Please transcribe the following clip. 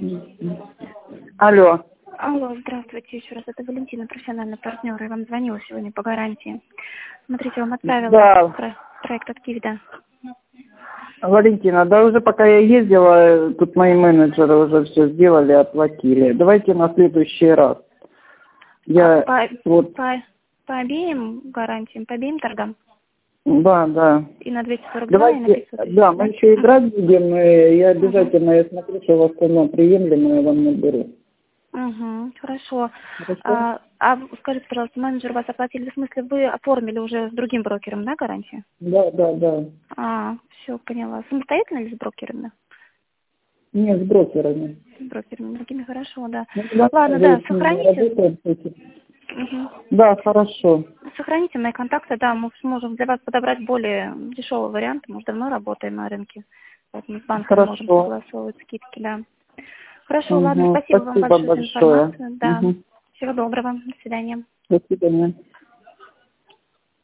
Алло. Алло, здравствуйте еще раз. Это Валентина, профессиональный партнер. Я вам звонила сегодня по гарантии. Смотрите, вам отправила Да. проект «Актив», да. Валентина, да уже пока я ездила, тут мои менеджеры уже все сделали, оплатили. Давайте на следующий раз. По обеим гарантиям, по обеим торгам? Да. И на 242, давайте, и на 500. Да, мы еще играть будем, и я обязательно, я смотрю, что у вас цена приемлемая, я вам наберу. Хорошо. Скажите, пожалуйста, менеджер вас оплатили, в смысле, вы оформили уже с другим брокером, да, гарантию? Да. Все, поняла. Самостоятельно или с брокерами? Нет, с брокерами. С брокерами другими, хорошо, да. Да, Ладно, да, сохраните. Да, хорошо. Сохраните мои контакты, да, мы сможем для вас подобрать более дешевый вариант. Мы уже давно работаем на рынке, поэтому с банком можем согласовывать скидки, да. Хорошо, ладно, спасибо вам большое за информацию. Да. Всего доброго, до свидания. До свидания.